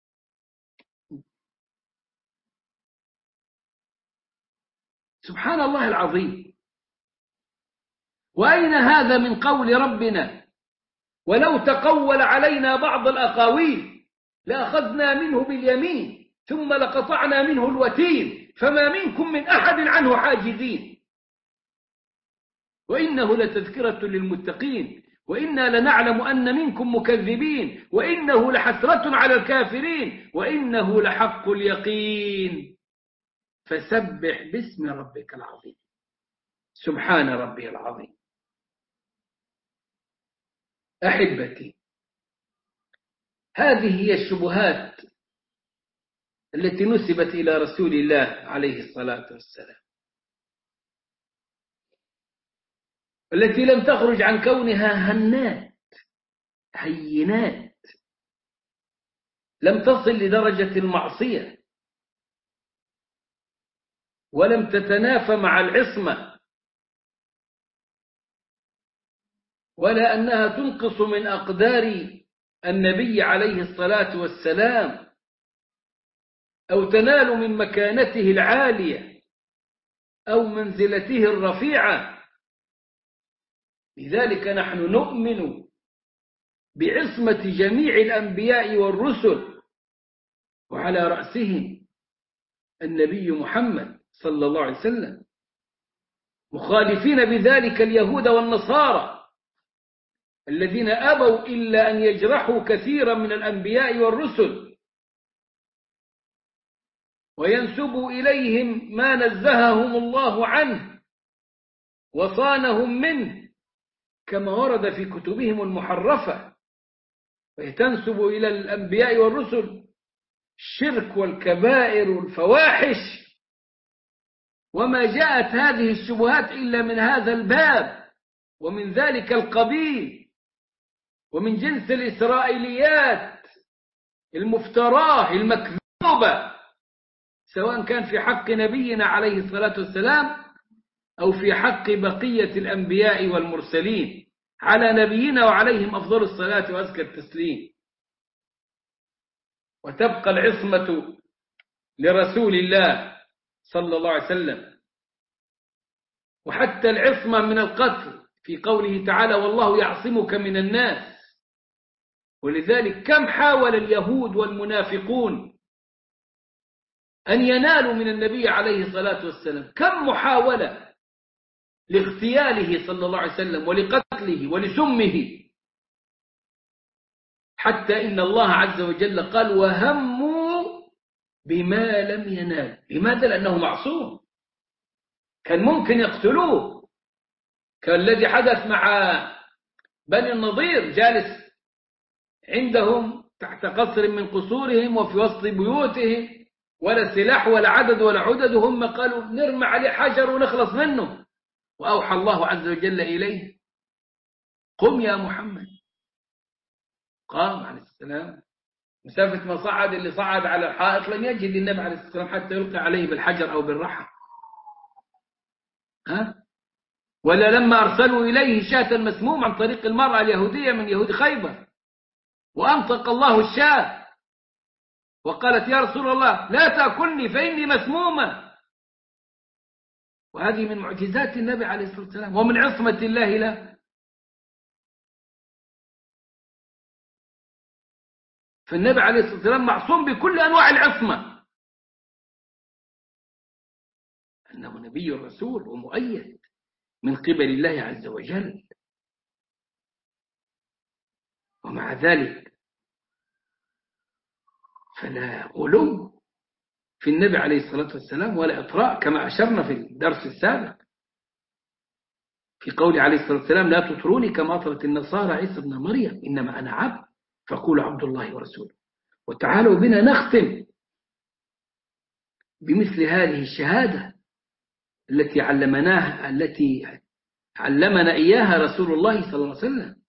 سبحان الله العظيم. وأين هذا من قول ربنا ولو تقول علينا بعض الأقاويل لأخذنا منه باليمين ثم لقطعنا منه الوتين فما منكم من أحد عنه حاجزين وإنه لتذكرة للمتقين وإنا لنعلم أن منكم مكذبين وإنه لحسرة على الكافرين وإنه لحق اليقين فسبح باسم ربك العظيم. سبحان ربي العظيم. أحبتي، هذه هي الشبهات التي نسبت إلى رسول الله عليه الصلاة والسلام، التي لم تخرج عن كونها هنات هينات، لم تصل لدرجة المعصية ولم تتنافى مع العصمة ولا أنها تنقص من أقدار النبي عليه الصلاة والسلام أو تنال من مكانته العالية أو منزلته الرفيعة. لذلك نحن نؤمن بعصمة جميع الأنبياء والرسل وعلى رأسهم النبي محمد صلى الله عليه وسلم، مخالفين بذلك اليهود والنصارى الذين أبوا إلا أن يجرحوا كثيرا من الأنبياء والرسل وينسبوا إليهم ما نزههم الله عنه وصانهم منه كما ورد في كتبهم المحرفة، وتنسب إلى الأنبياء والرسل الشرك والكبائر والفواحش. وما جاءت هذه الشبهات إلا من هذا الباب ومن ذلك القبيل ومن جنس الإسرائيليات المفتراه المكذوبة، سواء كان في حق نبينا عليه الصلاة والسلام أو في حق بقية الأنبياء والمرسلين على نبينا وعليهم أفضل الصلاة وأزكى التسليم. وتبقى العصمة لرسول الله صلى الله عليه وسلم، وحتى العصمة من القتل في قوله تعالى والله يعصمك من الناس. ولذلك كم حاول اليهود والمنافقون أن ينالوا من النبي عليه الصلاة والسلام، كم محاولة لاغتياله صلى الله عليه وسلم ولقتله ولسمه، حتى إن الله عز وجل قال وهموا بما لم ينال. لماذا؟ لأنه معصوم، كان ممكن يقتلوه، كالذي حدث مع بني النضير، جالس عندهم تحت قصر من قصورهم وفي وسط بيوتهم ولا سلاح ولا عدد ولا عدد، وهم قالوا نرمي عليه حجر ونخلص منه، وأوحى الله عز وجل إليه قم يا محمد. قام عليه السلام، مسافة ما صعد، اللي صعد على الحائط لم يجد النبي عليه السلام حتى يلقي عليه بالحجر أو بالرحى. ولا لما أرسلوا إليه شاة مسموم عن طريق المرأة اليهودية من يهود خيبر، وأنطق الله الشاة وقالت يا رسول الله لا تأكلني فإني مسمومة، وهذه من معجزات النبي عليه الصلاة والسلام ومن عصمة الله له. فالنبي عليه الصلاة والسلام معصوم بكل أنواع العصمة، أنه نبي رسول ومؤيد من قبل الله عز وجل. ومع ذلك فلا غلو في النبي عليه الصلاة والسلام ولا إطراء، كما أشرنا في الدرس السابق في قول عليه الصلاة والسلام: لا تطروني كما أطرت النصارى عيسى ابن مريم، إنما أنا عبد فقولوا عبد الله ورسوله. وتعالوا بنا نختم بمثل هذه الشهادة التي علمنا إياها رسول الله صلى الله عليه وسلم: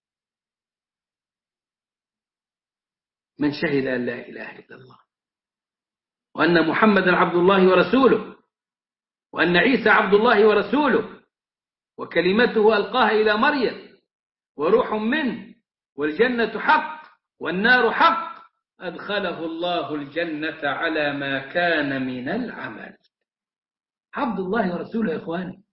من شهد أن لا إله إلا الله وأن محمدا عبد الله ورسوله وأن عيسى عبد الله ورسوله وكلمته ألقاها إلى مريم وروح منه والجنة حق والنار حق أدخله الله الجنة على ما كان من العمل. عبد الله ورسوله يا إخواني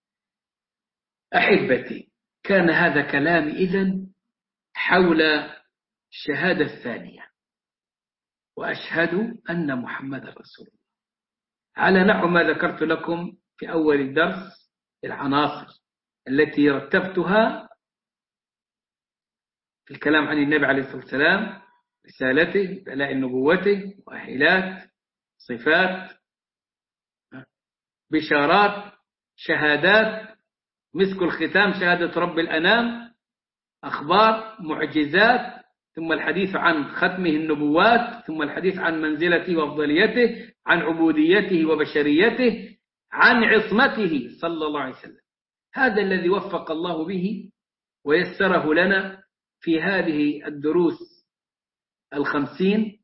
أحبتي. كان هذا كلام إذن حول الشهادة الثانية: وأشهد أن محمد رسول الله، على نحو ما ذكرت لكم في أول الدرس، العناصر التي رتبتها في الكلام عن النبي عليه الصلاة والسلام: رسالته، دلائل نبوته، مؤهلات، صفات، بشارات، شهادات، مسك الختام شهادة رب الأنام، أخبار، معجزات، ثم الحديث عن ختمه النبوات، ثم الحديث عن منزلته وأفضليته، عن عبوديته وبشريته، عن عصمته صلى الله عليه وسلم. هذا الذي وفق الله به ويسره لنا في هذه الدروس 50،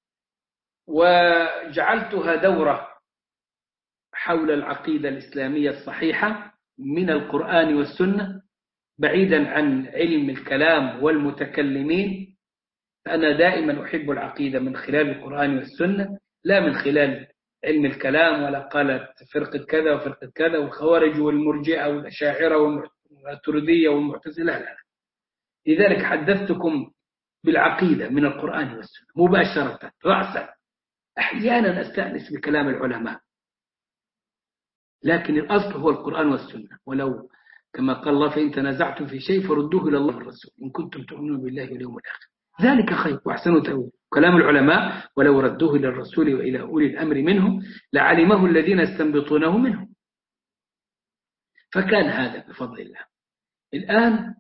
وجعلتها دورة حول العقيدة الإسلامية الصحيحة من القرآن والسنة، بعيدا عن علم الكلام والمتكلمين. أنا دائما أحب العقيدة من خلال القرآن والسنة، لا من خلال علم الكلام، ولا قالت فرقة كذا وفرقة كذا والخوارج والمرجئة والأشاعرة والماتريدية والمعتزلة، لا. لذلك حدثتكم بالعقيدة من القرآن والسنة مباشرة رأسا. أحيانا أستأنس بكلام العلماء، لكن الأصل هو القرآن والسنة. ولو كما قال الله: فإن تنازعتم في شيء فردوه إلى الله والرسول إن كنتم تؤمنون بالله واليوم الآخر ذلك خير وأحسن تأويلا. كلام العلماء: ولو ردوه إلى الرسول وإلى أولي الأمر منهم لعلمه الذين يستنبطونه منهم. فكان هذا بفضل الله. الآن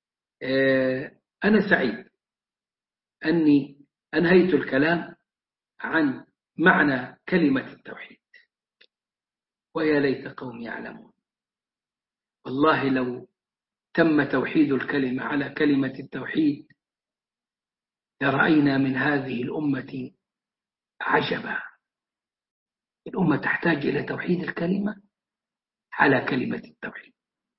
أنا سعيد أني أنهيت الكلام عن معنى كلمة التوحيد، ويا ليت قوم يعلمون. والله لو تم توحيد الكلمة على كلمة التوحيد لرأينا من هذه الأمة عجبا. الأمة تحتاج إلى توحيد الكلمة على كلمة التوحيد.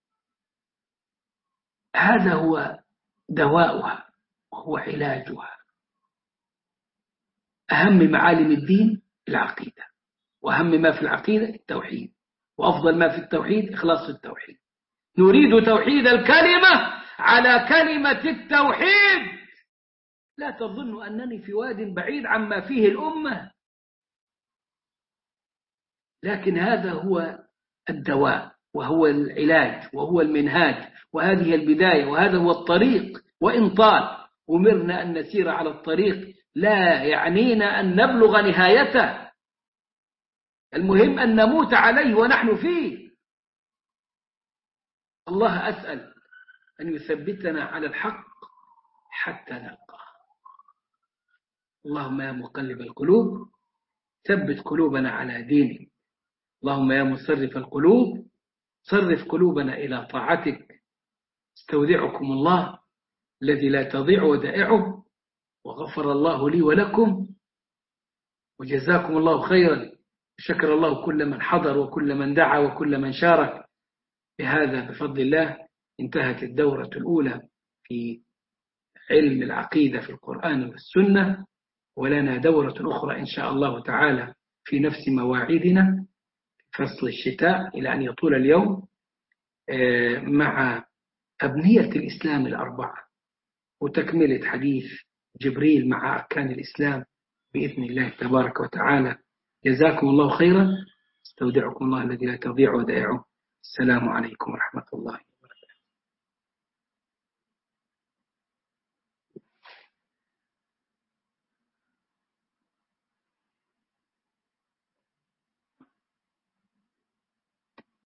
هذا هو دواؤها وهو علاجها. أهم معالم الدين العقيدة، وأهم ما في العقيدة التوحيد، وأفضل ما في التوحيد إخلاص التوحيد. نريد توحيد الكلمة على كلمة التوحيد. لا تظن أنني في واد بعيد عما فيه الأمة، لكن هذا هو الدواء وهو العلاج وهو المنهاج، وهذه البداية وهذا هو الطريق. وإن طال أمرنا أن نسير على الطريق، لا يعنينا أن نبلغ نهايته، المهم أن نموت عليه ونحن فيه. الله أسأل أن يثبتنا على الحق حتى نلقاه. اللهم يا مقلب القلوب ثبت قلوبنا على دينك. اللهم يا مصرف القلوب صرف قلوبنا إلى طاعتك. استودعكم الله الذي لا تضيع ودائعه، وغفر الله لي ولكم، وجزاكم الله خيرا. شكر الله كل من حضر وكل من دعا وكل من شارك. بهذا بفضل الله انتهت الدورة الأولى في علم العقيدة في القرآن والسنة، ولنا دورة أخرى إن شاء الله تعالى في نفس مواعيدنا فصل الشتاء إلى أن يطول اليوم مع أبنية الإسلام الأربعة وتكملة حديث جبريل مع أركان الإسلام بإذن الله تبارك وتعالى. جزاكم الله خيرا. استودعكم الله الذي لا تضيع ودائعه. السلام عليكم ورحمة الله.